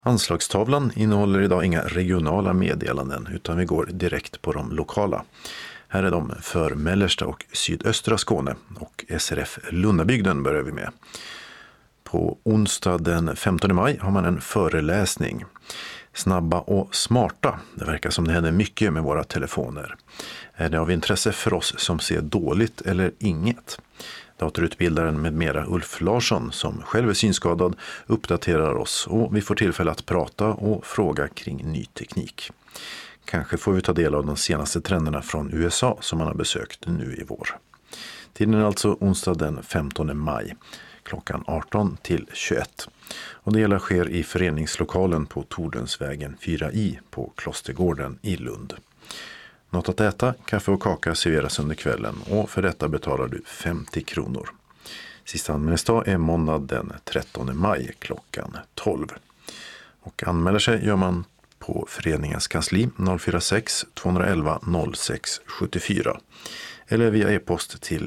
Anslagstavlan innehåller idag inga regionala meddelanden utan vi går direkt på de lokala. Här är de för mellersta och sydöstra Skåne och SRF Lundabygden börjar vi med. På onsdag den 15 maj har man en föreläsning. Snabba och smarta. Det verkar som det händer mycket med våra telefoner. Är det av intresse för oss som ser dåligt eller inget? Datorutbildaren med mera Ulf Larsson, som själv är synskadad, uppdaterar oss och vi får tillfälle att prata och fråga kring ny teknik. Kanske får vi ta del av de senaste trenderna från USA som man har besökt nu i vår. Tiden är alltså onsdag den 15 maj, klockan 18 till 21. Och det hela sker i föreningslokalen på Tordensvägen 4i på Klostergården i Lund. Något att äta, kaffe och kaka serveras under kvällen och för detta betalar du 50 kronor. Sista anmälningsdag är måndag den 13 maj klockan 12. Och anmäler sig gör man på föreningens kansli 046 211 06 74 eller via e-post till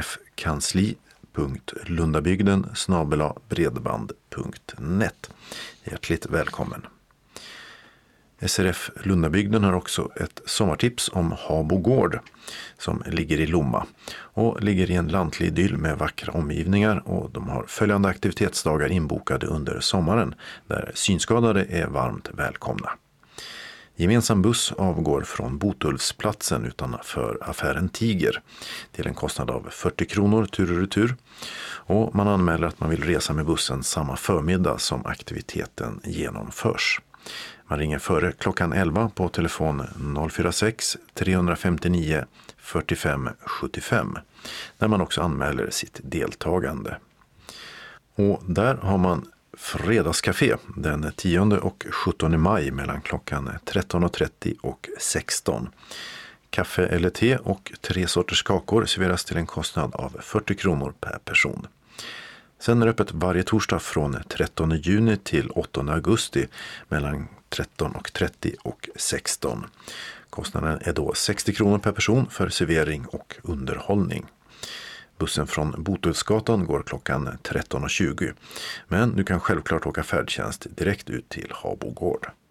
srfkansli.lundabygden@bredband.net. Hjärtligt välkommen. SRF Lundabygden har också ett sommartips om Habo gård som ligger i Lomma och ligger i en lantlig idyll med vackra omgivningar, och de har följande aktivitetsdagar inbokade under sommaren där synskadade är varmt välkomna. Gemensam buss avgår från Botulfsplatsen utanför affären Tiger till en kostnad av 40 kronor tur och retur, och man anmäler att man vill resa med bussen samma förmiddag som aktiviteten genomförs. Man ringer före klockan 11 på telefon 046 359 45 75 där man också anmäler sitt deltagande. Och där har man fredagscafé den 10 och 17 maj mellan klockan 13.30 och 16. Kaffe eller te och 3 sorters kakor serveras till en kostnad av 40 kronor per person. Sen är det öppet varje torsdag från 13 juni till 8 augusti mellan 13.30 och 16. Kostnaden är då 60 kronor per person för servering och underhållning. Bussen från Botulfsgatan går klockan 13.20. Men du kan självklart åka färdtjänst direkt ut till Habo gård.